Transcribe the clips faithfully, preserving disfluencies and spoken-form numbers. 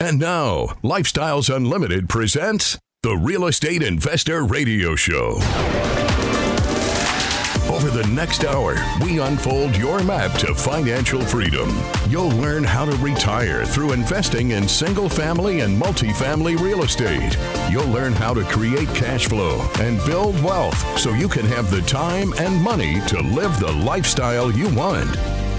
And now, Lifestyles Unlimited presents the Real Estate Investor Radio Show. Over the next hour, we unfold your map to financial freedom. You'll learn how to retire through investing in single-family and multifamily real estate. You'll learn how to create cash flow and build wealth so you can have the time and money to live the lifestyle you want.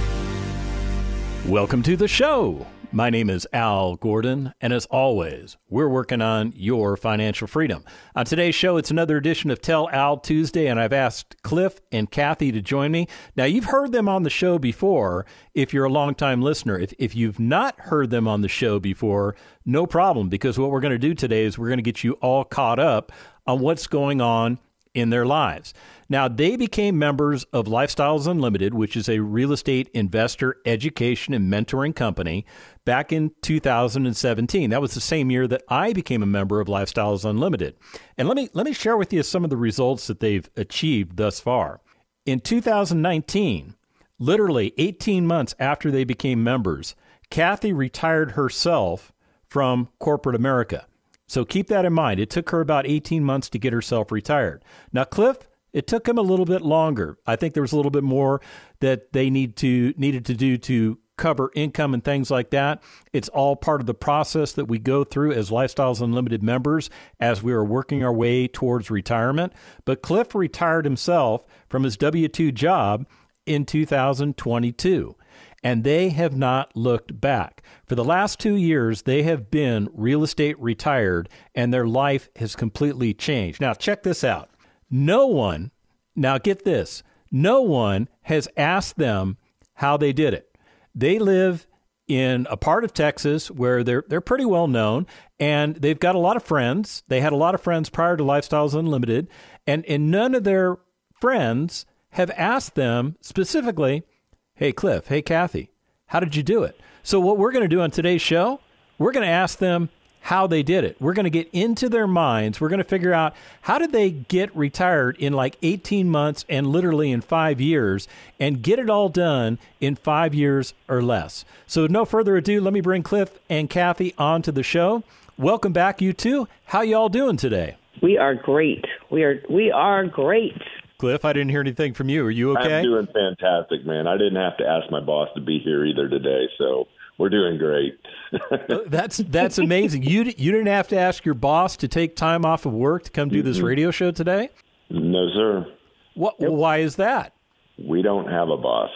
Welcome to the show. My name is Al Gordon, and as always, we're working on your financial freedom. On today's show, it's another edition of Tell Al Tuesday, and I've asked Cliff and Kathy to join me. Now, you've heard them on the show before if you're a longtime listener. If, if you've not heard them on the show before, no problem, because what we're going to do today is we're going to get you all caught up on what's going on in their lives. Now, they became members of Lifestyles Unlimited, which is a real estate investor education and mentoring company, back in two thousand seventeen. That was the same year that I became a member of Lifestyles Unlimited. And let me let me share with you some of the results that they've achieved thus far. In two thousand nineteen, literally eighteen months after they became members, Kathy retired herself from corporate America. So keep that in mind. It took her about eighteen months to get herself retired. Now, Cliff, it took him a little bit longer. I think there was a little bit more that they need to needed to do to cover income and things like that. It's all part of the process that we go through as Lifestyles Unlimited members as we are working our way towards retirement. But Cliff retired himself from his W two job in two thousand twenty-two. And they have not looked back. For the last two years, they have been real estate retired, and their life has completely changed. Now, check this out. No one, now get this, no one has asked them how they did it. They live in a part of Texas where they're they're pretty well known, and they've got a lot of friends. They had a lot of friends prior to Lifestyles Unlimited, and, and none of their friends have asked them specifically, hey, Cliff, hey, Kathy, how did you do it? So what we're going to do on today's show, we're going to ask them how they did it. We're going to get into their minds. We're going to figure out how did they get retired in like eighteen months and literally in five years and get it all done in five years or less. So no further ado, let me bring Cliff and Kathy onto the show. Welcome back, you two. How y'all doing today? We are great. We are we are great. Cliff, I didn't hear anything from you. Are you okay? I'm doing fantastic, man. I didn't have to ask my boss to be here either today, so we're doing great. that's that's amazing. You you didn't have to ask your boss to take time off of work to come do this Mm-hmm. radio show today? No, sir. What? Yep. Why is that? We don't have a boss.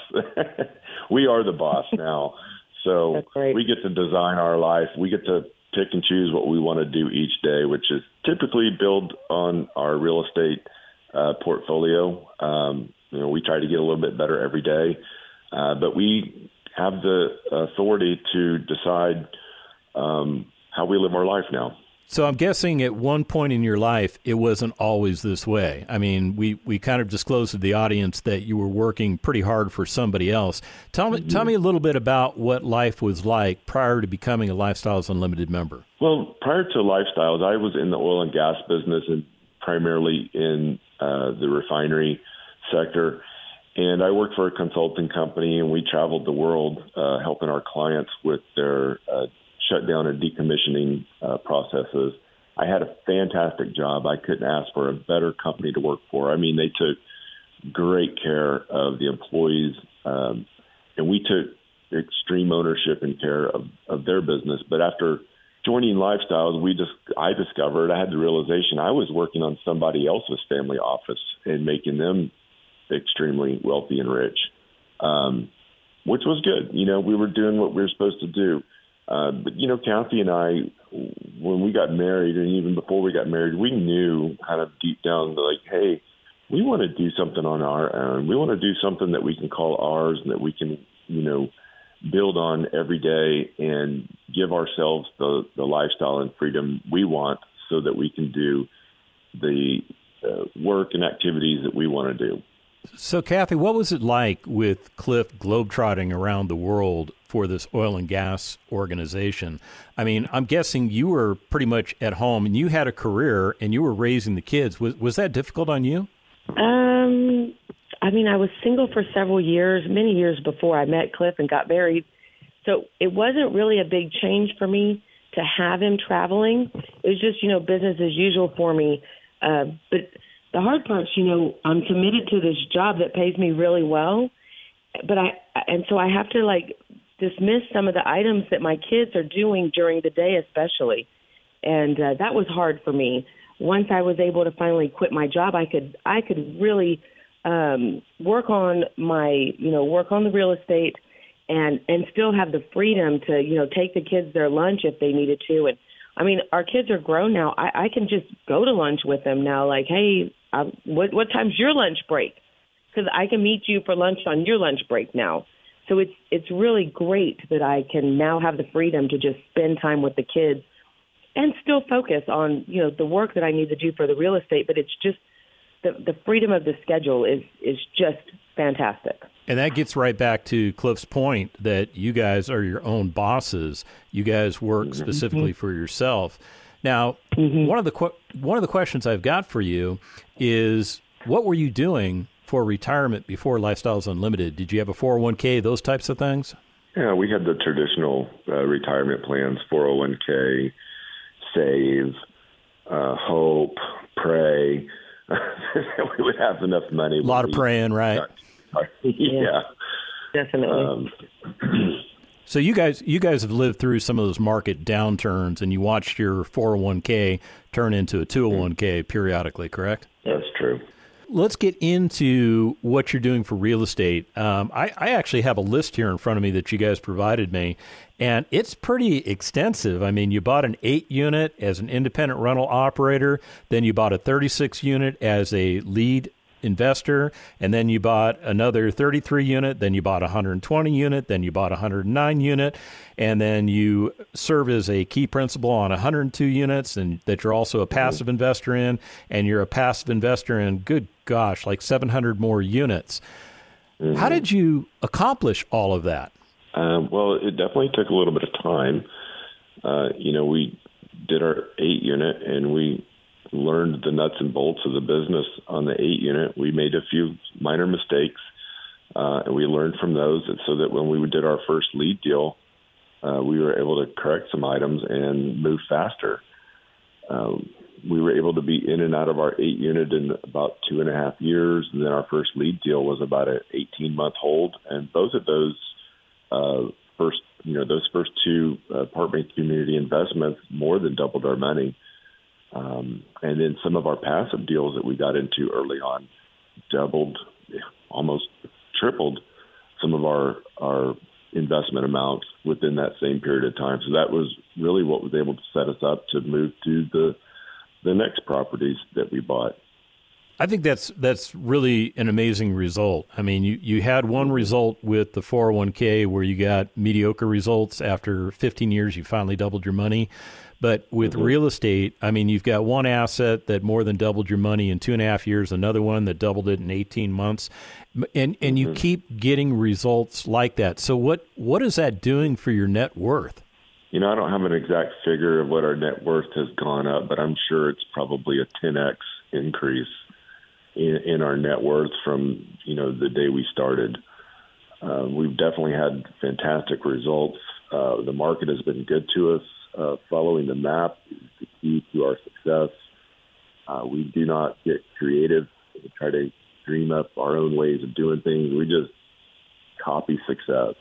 We are the boss now. So we get to design our life. We get to pick and choose what we want to do each day, which is typically build on our real estate uh, portfolio. Um, you know, we try to get a little bit better every day, uh, but we have the authority to decide um, how we live our life now. So I'm guessing at one point in your life, it wasn't always this way. I mean, we, we kind of disclosed to the audience that you were working pretty hard for somebody else. Tell me, mm-hmm. tell me a little bit about what life was like prior to becoming a Lifestyles Unlimited member. Well, prior to Lifestyles, I was in the oil and gas business and primarily in uh, the refinery sector. And I worked for a consulting company, and we traveled the world uh, helping our clients with their uh, shutdown and decommissioning uh, processes. I had a fantastic job. I couldn't ask for a better company to work for. I mean, they took great care of the employees, um, and we took extreme ownership and care of, of their business. But after joining Lifestyles, we just I discovered, I had the realization I was working on somebody else's family office and making them extremely wealthy and rich, um, which was good. You know, we were doing what we were supposed to do. Uh, but, you know, Kathy and I, when we got married, and even before we got married, we knew kind of deep down, like, hey, we want to do something on our own. We want to do something that we can call ours and that we can, you know, build on every day and give ourselves the, the lifestyle and freedom we want so that we can do the uh, work and activities that we want to do. So, Kathy, what was it like with Cliff globetrotting around the world for this oil and gas organization? I mean, I'm guessing you were pretty much at home and you had a career and you were raising the kids. Was was that difficult on you? Um, I mean, I was single for several years, many years before I met Cliff and got married. So it wasn't really a big change for me to have him traveling. It was just, you know, business as usual for me. Uh, but the hard part's, you know, I'm committed to this job that pays me really well, but I, and so I have to like dismiss some of the items that my kids are doing during the day, especially. And uh, that was hard for me. Once I was able to finally quit my job, I could, I could really um, work on my, you know, work on the real estate and, and still have the freedom to, you know, take the kids their lunch if they needed to. And I mean, our kids are grown now. I, I can just go to lunch with them now. Like, hey, I, what, what time's your lunch break? Because I can meet you for lunch on your lunch break now. So it's it's really great that I can now have the freedom to just spend time with the kids and still focus on, you know, the work that I need to do for the real estate. But it's just the the freedom of the schedule is is just fantastic. And that gets right back to Cliff's point that you guys are your own bosses. You guys work mm-hmm. specifically for yourself. Now, mm-hmm. one of the qu- one of the questions I've got for you is, what were you doing for retirement before Lifestyles Unlimited? Did you have a four oh one k, those types of things? Yeah, we had the traditional uh, retirement plans, four oh one k, save, uh, hope, pray. We would have enough money. A lot of praying, right? Yeah. Definitely. Um, so you guys you guys have lived through some of those market downturns, and you watched your four oh one k turn into a two oh one k periodically, correct? That's true. Let's get into what you're doing for real estate. Um, I, I actually have a list here in front of me that you guys provided me, and it's pretty extensive. I mean, you bought an eight unit as an independent rental operator, then you bought a thirty-six unit as a lead investor, and then you bought another thirty-three unit, then you bought a one hundred twenty unit, then you bought a one hundred nine unit, and then you serve as a key principal on one hundred two units, and that you're also a passive mm-hmm. investor in, and you're a passive investor in, good gosh, like seven hundred more units. Mm-hmm. How did you accomplish all of that? Um, well, it definitely took a little bit of time. Uh, you know, we did our eight unit, and we learned the nuts and bolts of the business on the eight unit. We made a few minor mistakes, uh, and we learned from those, and so that when we did our first lead deal, uh, we were able to correct some items and move faster. Um, we were able to be in and out of our eight unit in about two and a half years, and then our first lead deal was about an eighteen month hold, and both of those uh, first, you know, those first two uh, apartment community investments more than doubled our money. Um, and then some of our passive deals that we got into early on doubled, almost tripled some of our, our investment amounts within that same period of time. So that was really what was able to set us up to move to the the next properties that we bought. I think that's that's really an amazing result. I mean, you, you had one result with the four oh one k where you got mediocre results. After fifteen years, you finally doubled your money. But with mm-hmm. real estate, I mean, you've got one asset that more than doubled your money in two and a half years, another one that doubled it in eighteen months, and and mm-hmm. you keep getting results like that. So what what is that doing for your net worth? You know, I don't have an exact figure of what our net worth has gone up, but I'm sure it's probably a ten x increase in, in our net worth from, you know, the day we started. Uh, we've definitely had fantastic results. Uh, the market has been good to us. Uh, following the map is the key to our success. Uh, we do not get creative to try to dream up our own ways of doing things. We just copy success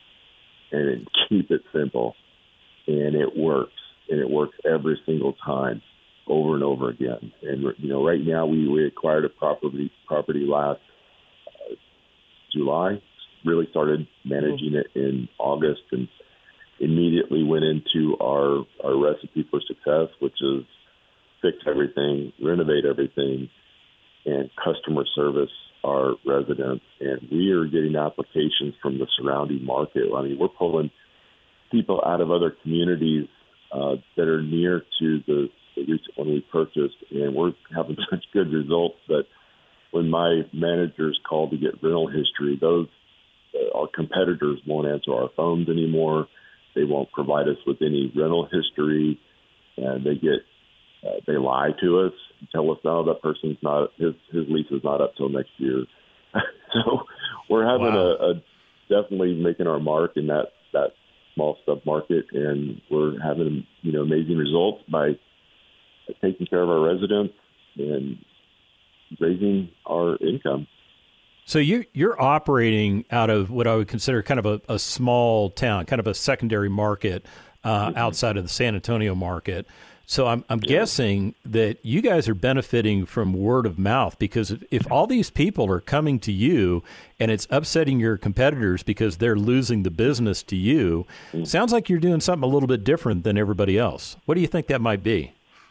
and keep it simple. And it works. And it works every single time, over and over again. And, you know, right now we, we acquired a property property last uh, July, really started managing it in August, and immediately went into our, our recipe for success, which is fix everything, renovate everything, and customer service our residents. And we are getting applications from the surrounding market. I mean, we're pulling people out of other communities uh, that are near to the, the recent one we purchased, and we're having such good results that when my managers call to get rental history, those uh, our competitors won't answer our phones anymore. They won't provide us with any rental history, and they get uh, they lie to us and tell us, no, that person's not his his lease is not up till next year. So we're having wow. a, a definitely making our mark in that that small sub-market, and we're having, you know, amazing results by taking care of our residents and raising our income. So you, you're operating out of what I would consider kind of a, a small town, kind of a secondary market uh, mm-hmm. outside of the San Antonio market. So I'm, I'm yeah. guessing that you guys are benefiting from word of mouth, because if, if all these people are coming to you and it's upsetting your competitors because they're losing the business to you, mm-hmm. sounds like you're doing something a little bit different than everybody else. What do you think that might be?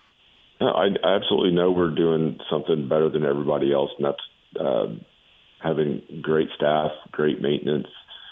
I, I absolutely know we're doing something better than everybody else, and that's uh, having great staff, great maintenance,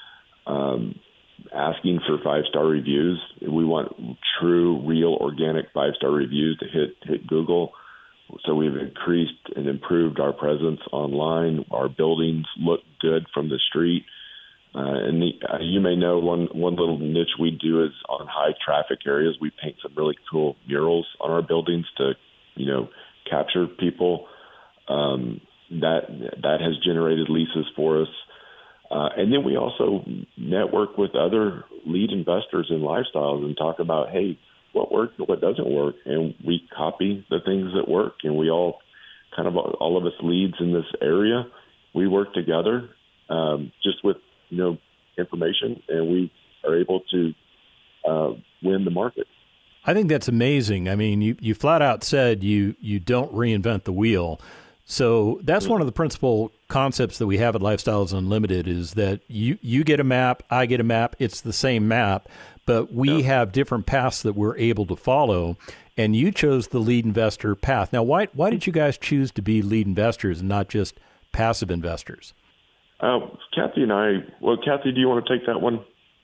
um, asking for five-star reviews. We want true, real, organic five-star reviews to hit hit Google. So we've increased and improved our presence online. Our buildings look good from the street. Uh, and the, uh, you may know one, one little niche we do is on high traffic areas. We paint some really cool murals on our buildings to, you know, capture people. Um, that that has generated leases for us. Uh, and then we also network with other lead investors in lifestyles and talk about, hey, what works and what doesn't work. And we copy the things that work. And we all kind of, all of us leads in this area, we work together um, just with, you know, information, and we are able to uh, win the market. I think that's amazing. I mean, you, you flat out said you, you don't reinvent the wheel. So that's one of the principal concepts that we have at Lifestyles Unlimited is that you, you get a map, I get a map, it's the same map, but we yeah. have different paths that we're able to follow, and you chose the lead investor path. Now, why why did you guys choose to be lead investors and not just passive investors? Uh, Kathy and I, well, Kathy, do you want to take that one?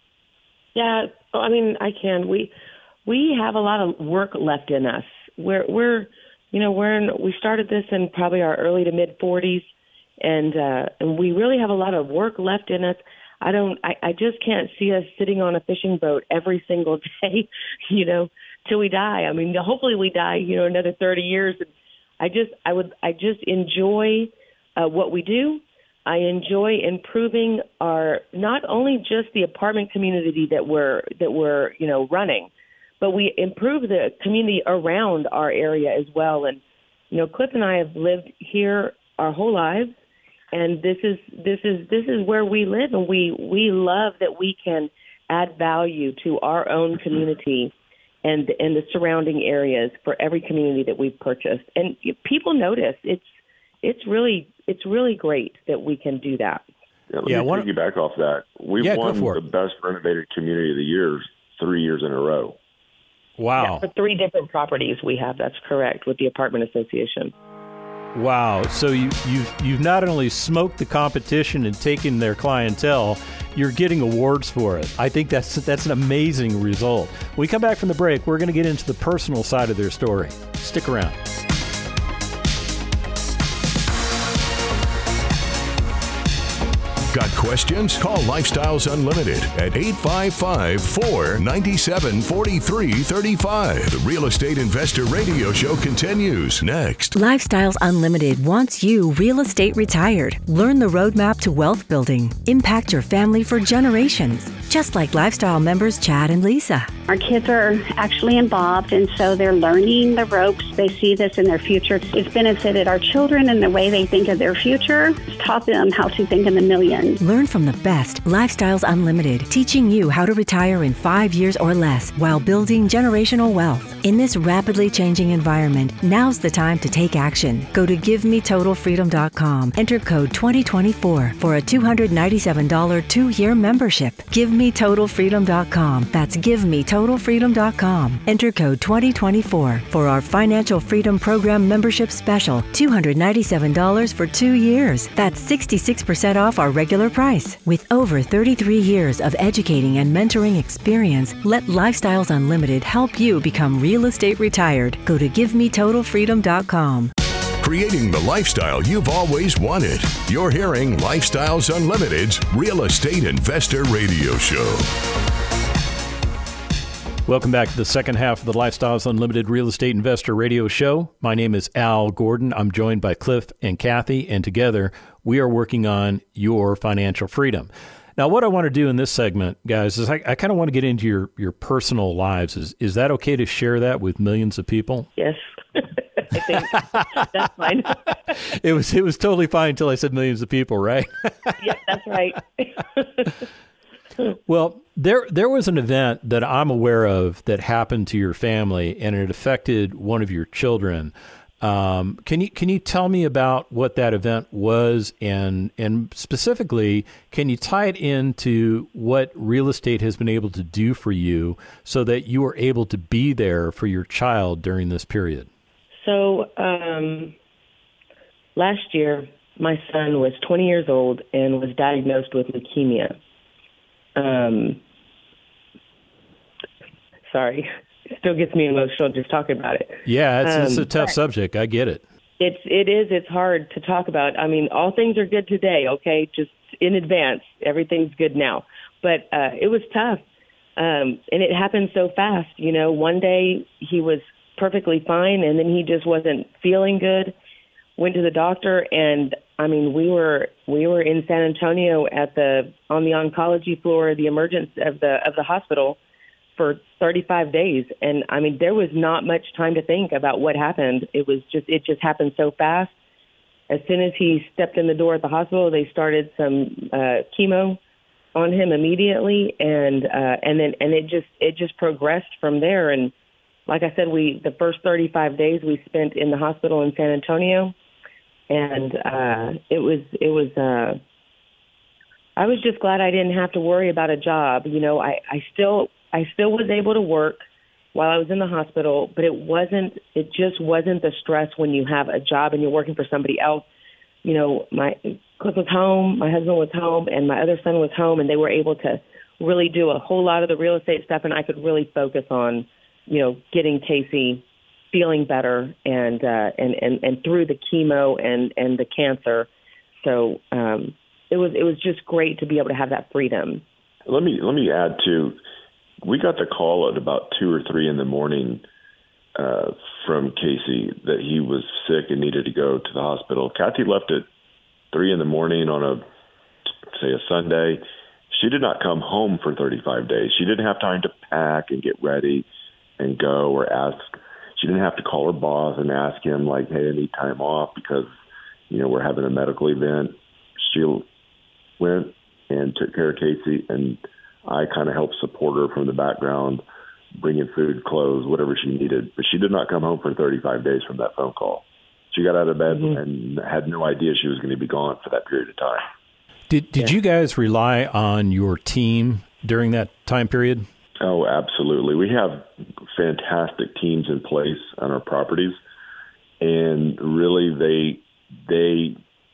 Yeah, I mean, I can. We we have a lot of work left in us. We're we're you know we're in, we started this in probably our early to mid forties, and uh, and we really have a lot of work left in us. I don't. I, I just can't see us sitting on a fishing boat every single day, you know, till we die. I mean, hopefully we die, you know, another thirty years. And I just I would I just enjoy uh, what we do. I enjoy improving our, not only just the apartment community that we're, that we're, you know, running, but we improve the community around our area as well. And, you know, Cliff and I have lived here our whole lives, and this is, this is, this is where we live. And we, we love that we can add value to our own community and, and the surrounding areas for every community that we've purchased. And people notice. It's, it's really, it's really great that we can do that. Yeah, let yeah, me one, piggyback off that. We've yeah, won the best renovated community of the year three years in a row. Wow. Yeah, for three different properties we have, that's correct, with the Apartment Association. Wow. So you, you've, you've not only smoked the competition and taken their clientele, you're getting awards for it. I think that's that's an amazing result. When we come back from the break, we're going to get into the personal side of their story. Stick around. Got questions? Call Lifestyles Unlimited at eight five five, four nine seven, four three three five. The Real Estate Investor Radio Show continues next. Lifestyles Unlimited wants you real estate retired. Learn the roadmap to wealth building. Impact your family for generations. Just like Lifestyle members Chad and Lisa. Our kids are actually involved, and so they're learning the ropes. They see this in their future. It's benefited our children in the way they think of their future. It's taught them how to think in the millions. Learn from the best. Lifestyles Unlimited, teaching you how to retire in five years or less while building generational wealth. In this rapidly changing environment, now's the time to take action. Go to give me total freedom dot com. Enter code twenty twenty-four for a two hundred ninety-seven dollars two-year membership. give me total freedom dot com. That's give me total freedom dot com. Enter code twenty twenty-four for our Financial Freedom Program membership special. two hundred ninety-seven dollars for two years. That's sixty-six percent off our regular price. With over thirty-three years of educating and mentoring experience, let Lifestyles Unlimited help you become real estate retired. Go to give me total freedom dot com. Creating the lifestyle you've always wanted. You're hearing Lifestyles Unlimited's Real Estate Investor Radio Show. Welcome back to the second half of the Lifestyles Unlimited Real Estate Investor Radio Show. My name is Al Gordon. I'm joined by Cliff and Kathy, and together we are working on your financial freedom. Now, what I want to do in this segment, guys, is I, I kind of want to get into your, your personal lives. Is is that okay to share that with millions of people? Yes. I think that's fine. It was it was totally fine until I said millions of people, right? Yeah, that's right. Well, there there was an event that I'm aware of that happened to your family, and it affected one of your children. Um, can you can you tell me about what that event was, and and specifically, can you tie it into what real estate has been able to do for you, so that you were able to be there for your child during this period? So um, last year, my son was twenty years old and was diagnosed with leukemia. Um, sorry, it still gets me emotional just talking about it. Yeah, it's, um, it's a tough but subject. I get it. It's it is. It's hard to talk about. I mean, all things are good today. Okay, just in advance, everything's good now. But uh, it was tough, um, and it happened so fast. You know, one day he was perfectly fine, and then he just wasn't feeling good. Went to the doctor, and I mean, we were we were in San Antonio at the on the oncology floor, the emergency of the of the hospital for thirty-five days, and I mean, there was not much time to think about what happened. It was just it just happened so fast. As soon as he stepped in the door at the hospital, they started some uh, chemo on him immediately, and uh, and then and it just it just progressed from there. And like I said, we the first thirty-five days we spent in the hospital in San Antonio. And uh, it was, it was, uh, I was just glad I didn't have to worry about a job. You know, I, I still, I still was able to work while I was in the hospital, but it wasn't, it just wasn't the stress when you have a job and you're working for somebody else. You know, my Cliff was home, my husband was home, and my other son was home, and they were able to really do a whole lot of the real estate stuff, and I could really focus on, you know, getting Casey feeling better and, uh, and, and, and through the chemo and, and the cancer. So um, it was it was just great to be able to have that freedom. Let me let me add to, we got the call at about two or three in the morning uh, from Casey that he was sick and needed to go to the hospital. Kathy left at three in the morning on a, say, a Sunday. She did not come home for thirty-five days. She didn't have time to pack and get ready and go or ask. She didn't have to call her boss and ask him, like, hey, I need time off because, you know, we're having a medical event. She went and took care of Casey, and I kind of helped support her from the background, bringing food, clothes, whatever she needed. But she did not come home for thirty-five days from that phone call. She got out of bed mm-hmm. and had no idea she was going to be gone for that period of time. Did Did yeah. you guys rely on your team during that time period? Oh, absolutely. We have fantastic teams in place on our properties, and really they they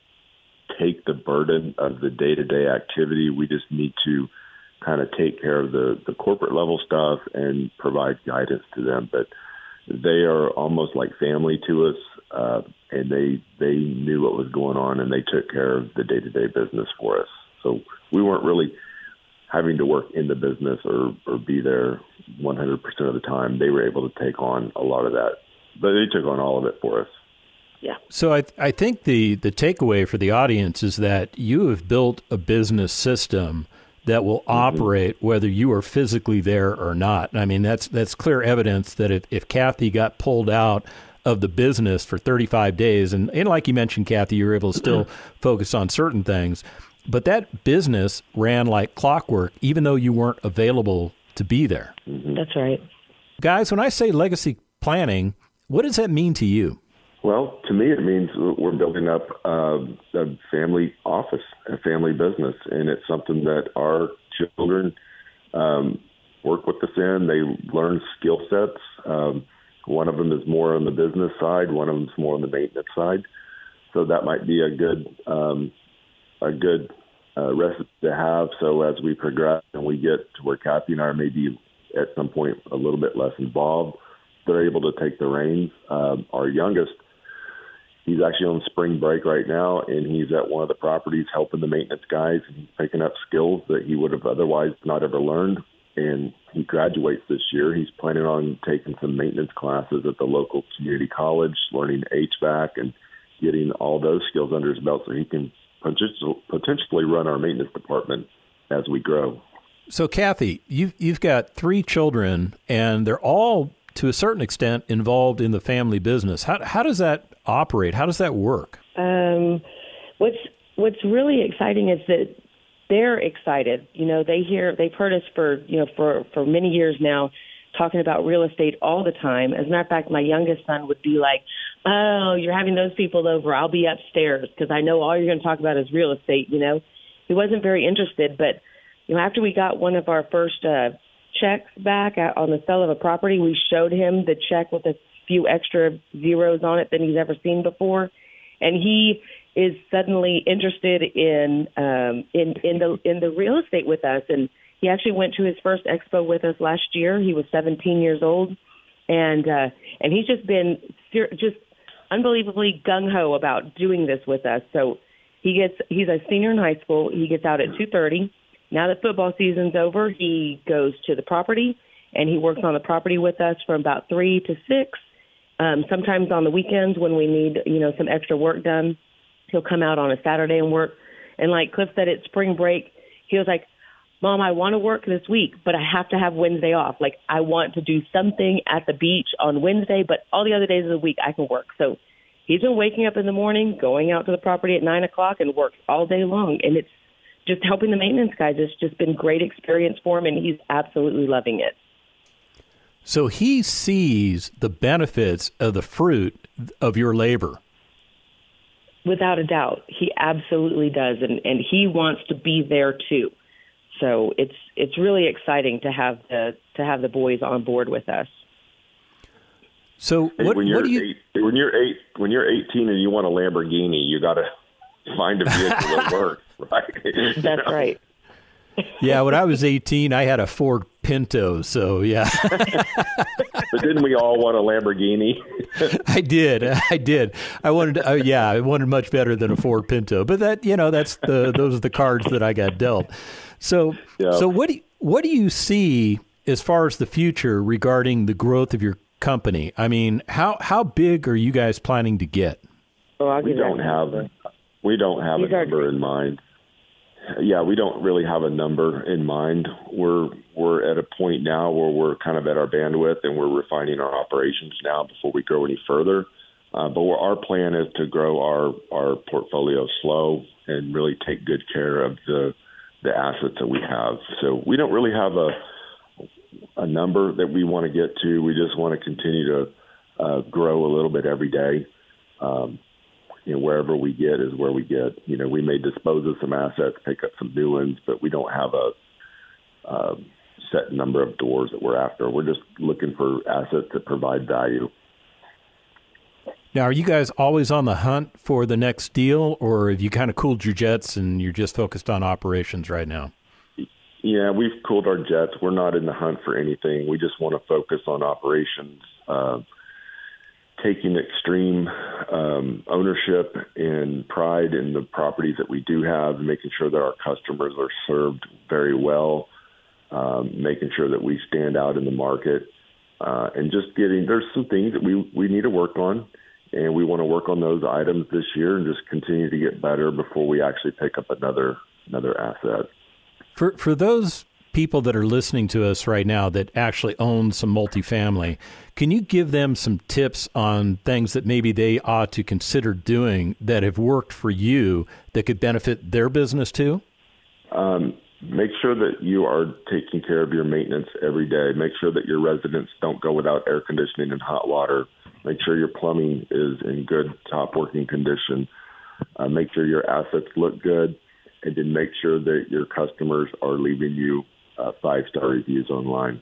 take the burden of the day-to-day activity. We just need to kind of take care of the, the corporate level stuff and provide guidance to them. But they are almost like family to us, uh, and they they knew what was going on, and they took care of the day-to-day business for us. So we weren't really having to work in the business or, or be there one hundred percent of the time. They were able to take on a lot of that, but they took on all of it for us. Yeah. So I I think the, the takeaway for the audience is that you have built a business system that will mm-hmm. operate whether you are physically there or not. I mean, that's that's clear evidence that if, if Kathy got pulled out of the business for thirty-five days, and, and like you mentioned, Kathy, you were able to still focus on certain things, but that business ran like clockwork, even though you weren't available to be there. Mm-hmm. That's right. Guys, when I say legacy planning, what does that mean to you? Well, to me, it means we're building up uh, a family office, a family business, and it's something that our children um, work with us in. They learn skill sets. Um, one of them is more on the business side. One of them is more on the maintenance side. So that might be a good um, a good uh, recipe to have. So as we progress and we get to where Kathy and I are maybe at some point a little bit less involved, they're able to take the reins. Um, our youngest, he's actually on spring break right now, and he's at one of the properties helping the maintenance guys and picking up skills that he would have otherwise not ever learned. And he graduates this year. He's planning on taking some maintenance classes at the local community college, learning H V A C and getting all those skills under his belt so he can potentially run our maintenance department as we grow. So, Kathy, you've, you've got three children, and they're all, to a certain extent, involved in the family business. How, how does that operate? How does that work? Um, what's what's really exciting is that they're excited. You know, they hear they've heard us for you know for, for many years now, talking about real estate all the time. As a matter of fact, my youngest son would be like, "Oh, you're having those people over. I'll be upstairs because I know all you're going to talk about is real estate." You know, he wasn't very interested, but you know, after we got one of our first uh, checks back on the sale of a property, we showed him the check with a few extra zeros on it than he's ever seen before, and he is suddenly interested in um, in in the in the real estate with us. And he actually went to his first expo with us last year. He was seventeen years old, and uh, and he's just been just unbelievably gung ho about doing this with us. So he gets he's a senior in high school. He gets out at two thirty. Now that football season's over, he goes to the property, and he works on the property with us from about three to six. Um, sometimes on the weekends when we need, you know, some extra work done, he'll come out on a Saturday and work. And like Cliff said, it's spring break. He was like, "Mom, I want to work this week, but I have to have Wednesday off. Like, I want to do something at the beach on Wednesday, but all the other days of the week I can work." So he's been waking up in the morning, going out to the property at nine o'clock and works all day long. And it's just helping the maintenance guys. It's just been great experience for him, and he's absolutely loving it. So he sees the benefits of the fruit of your labor. Without a doubt. He absolutely does, and, and he wants to be there too. So it's it's really exciting to have the to have the boys on board with us. So what, when you're what do you eight, when you're eight when you're eighteen and you want a Lamborghini, you got to find a vehicle that works, right? That's right. Yeah, when I was eighteen, I had a Ford Pinto, so yeah. But didn't we all want a Lamborghini? I did, I did. I wanted, uh, yeah, I wanted much better than a Ford Pinto. But that, you know, that's the those are the cards that I got dealt. So, yeah. so what do you, what do you see as far as the future regarding the growth of your company? I mean, how how big are you guys planning to get? Oh, I'll we give don't that have number. we don't have These a are- number in mind. Yeah, we don't really have a number in mind. We're we're at a point now where we're kind of at our bandwidth, and we're refining our operations now before we go any further. Uh, but we're, our plan is to grow our, our portfolio slow and really take good care of the the assets that we have. So we don't really have a a number that we want to get to. We just want to continue to uh, grow a little bit every day. Um, You know, wherever we get is where we get. You know, we may dispose of some assets, pick up some new ones, but we don't have a uh, set number of doors that we're after. We're just looking for assets that provide value. Now, are you guys always on the hunt for the next deal, or have you kind of cooled your jets and you're just focused on operations right now? Yeah, we've cooled our jets. We're not in the hunt for anything. We just want to focus on operations. Uh, taking extreme um, ownership and pride in the properties that we do have, making sure that our customers are served very well, um, making sure that we stand out in the market, uh, and just getting – there's some things that we, we need to work on, and we want to work on those items this year and just continue to get better before we actually pick up another another asset. For for those people that are listening to us right now that actually own some multifamily, can you give them some tips on things that maybe they ought to consider doing that have worked for you that could benefit their business too? Um, make sure that you are taking care of your maintenance every day. Make sure that your residents don't go without air conditioning and hot water. Make sure your plumbing is in good, top working condition. Uh, make sure your assets look good, and then make sure that your customers are leaving you Uh, five-star reviews online.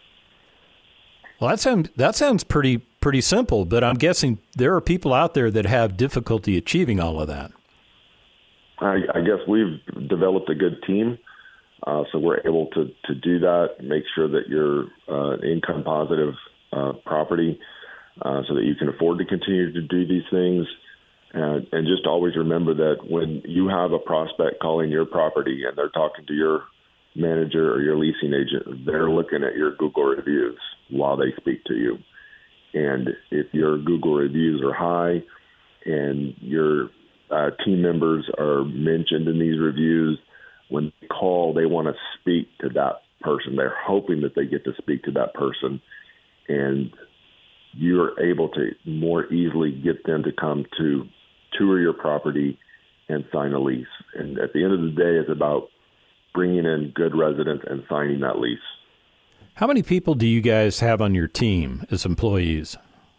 Well, that sounds that sounds pretty pretty simple, but I'm guessing there are people out there that have difficulty achieving all of that. I, I guess we've developed a good team, uh, so we're able to, to do that, make sure that you're uh, income positive uh, property uh, so that you can afford to continue to do these things. And, and just always remember that when you have a prospect calling your property and they're talking to your manager or your leasing agent, they're looking at your Google reviews while they speak to you. And if your Google reviews are high and your uh, team members are mentioned in these reviews, when they call, they want to speak to that person. They're hoping that they get to speak to that person, and you're able to more easily get them to come to tour your property and sign a lease. And at the end of the day, it's about bringing in good residents and signing that lease. How many people do you guys have on your team as employees?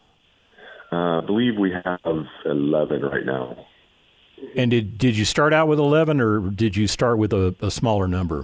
Uh, I believe we have eleven right now. And did did you start out with eleven, or did you start with a, a smaller number?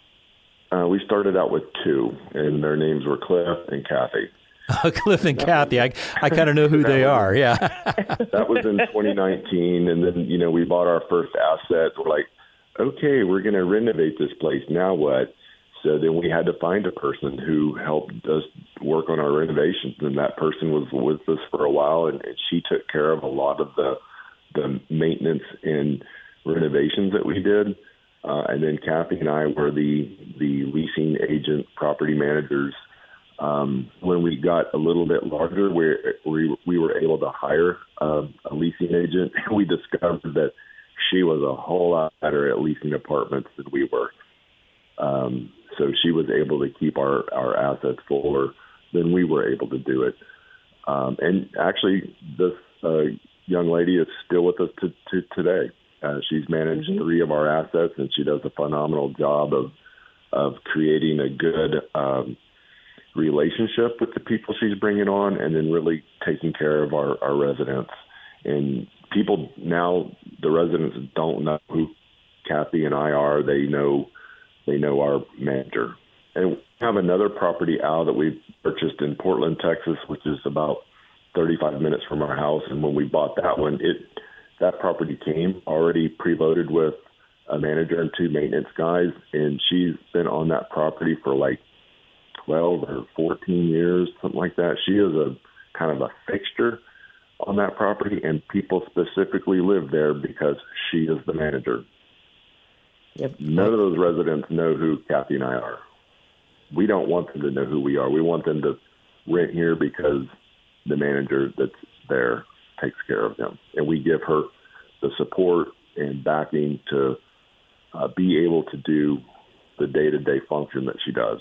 Uh, we started out with two, and their names were Cliff and Kathy. Cliff and Kathy, I, I kind of know who they was, are, yeah. That was in twenty nineteen, and then, you know, we bought our first assets. We're like, okay, we're going to renovate this place. Now what? So then we had to find a person who helped us work on our renovations, and that person was with us for a while, and, and she took care of a lot of the the maintenance and renovations that we did. Uh, and then Kathy and I were the the leasing agent, property managers. Um, when we got a little bit larger, we we, we were able to hire uh, a leasing agent. We discovered that she was a whole lot better at leasing apartments than we were. Um, so she was able to keep our, our assets fuller than we were able to do it. Um, and actually, this uh, young lady is still with us to, to today. Uh, she's managed mm-hmm. three of our assets, and she does a phenomenal job of of creating a good um, relationship with the people she's bringing on, and then really taking care of our, our residents. And people now, the residents don't know who Kathy and I are. They know they know our manager. And we have another property out that we purchased in Portland, Texas, which is about thirty-five minutes from our house. And when we bought that one, it that property came already preloaded with a manager and two maintenance guys, and she's been on that property for like twelve or fourteen years, something like that. She is a kind of a fixture on that property, and people specifically live there because she is the manager. Yep. None of those residents know who Kathy and I are. We don't want them to know who we are. We want them to rent here because the manager that's there takes care of them, and we give her the support and backing to uh, be able to do the day-to-day function that she does.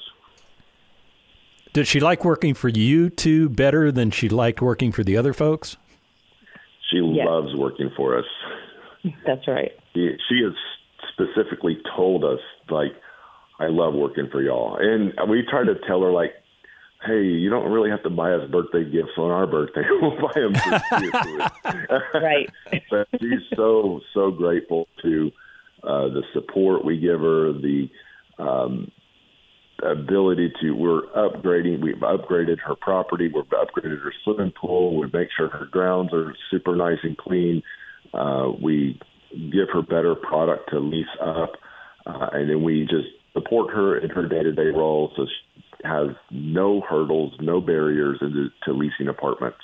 Did she like working for you two better than she liked working for the other folks? She yes. loves working for us. That's right. She, she has specifically told us, like, I love working for y'all. And we try to tell her, like, hey, you don't really have to buy us birthday gifts on our birthday. We'll buy them for you. Right. But she's so, so grateful to uh, the support we give her, the um, ability to, we're upgrading, we've upgraded her property, we've upgraded her swimming pool, we make sure her grounds are super nice and clean. Uh, we give her better product to lease up, uh, and then we just support her in her day-to-day role so she has no hurdles, no barriers into to leasing apartments.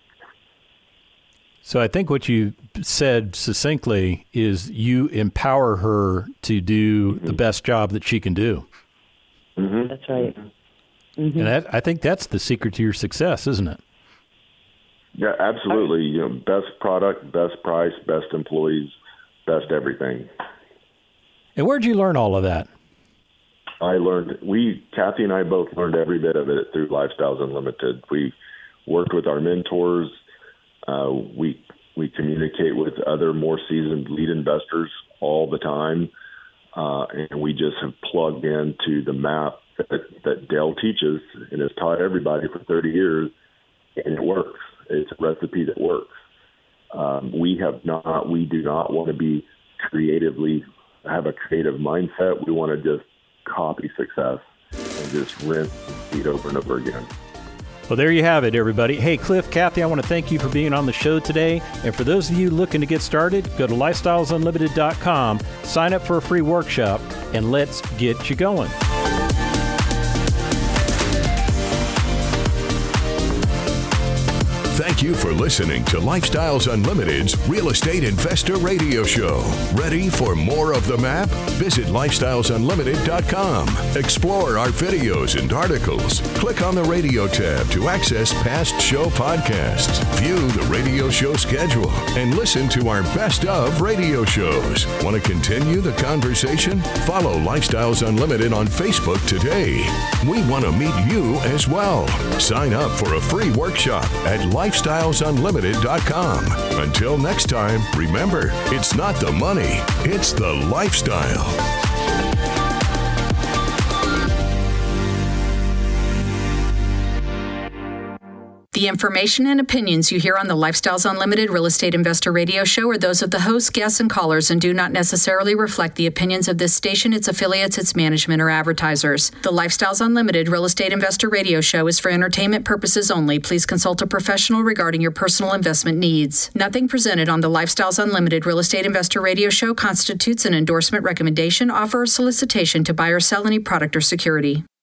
So I think what you said succinctly is you empower her to do mm-hmm. the best job that she can do. Mm-hmm. That's right. Mm-hmm. And that, I think that's the secret to your success, isn't it? Yeah, absolutely. You know, best product, best price, best employees, best everything. And where'd you learn all of that? I learned, we, Kathy and I both learned every bit of it through Lifestyles Unlimited. We worked with our mentors. Uh, we we communicate with other more seasoned lead investors all the time. Uh, and we just have plugged into the map that, that Dale teaches and has taught everybody for thirty years, and it works. It's a recipe that works. Um, we have not, we do not want to be creatively, have a creative mindset. We want to just copy success and just rinse and repeat over and over again. Well, there you have it, everybody. Hey, Cliff, Kathy, I want to thank you for being on the show today. And for those of you looking to get started, go to lifestyles unlimited dot com, sign up for a free workshop, and let's get you going. Thank you for listening to Lifestyles Unlimited's Real Estate Investor Radio Show. Ready for more of the map? Visit lifestyles unlimited dot com. Explore our videos and articles. Click on the radio tab to access past show podcasts, view the radio show schedule, and listen to our best of radio shows. Want to continue the conversation? Follow Lifestyles Unlimited on Facebook today. We want to meet you as well. Sign up for a free workshop at lifestyles unlimited dot com. Until next time, remember, it's not the money, it's the lifestyle. The information and opinions you hear on the Lifestyles Unlimited Real Estate Investor Radio Show are those of the hosts, guests, and callers and do not necessarily reflect the opinions of this station, its affiliates, its management, or advertisers. The Lifestyles Unlimited Real Estate Investor Radio Show is for entertainment purposes only. Please consult a professional regarding your personal investment needs. Nothing presented on the Lifestyles Unlimited Real Estate Investor Radio Show constitutes an endorsement, recommendation, offer, or solicitation to buy or sell any product or security.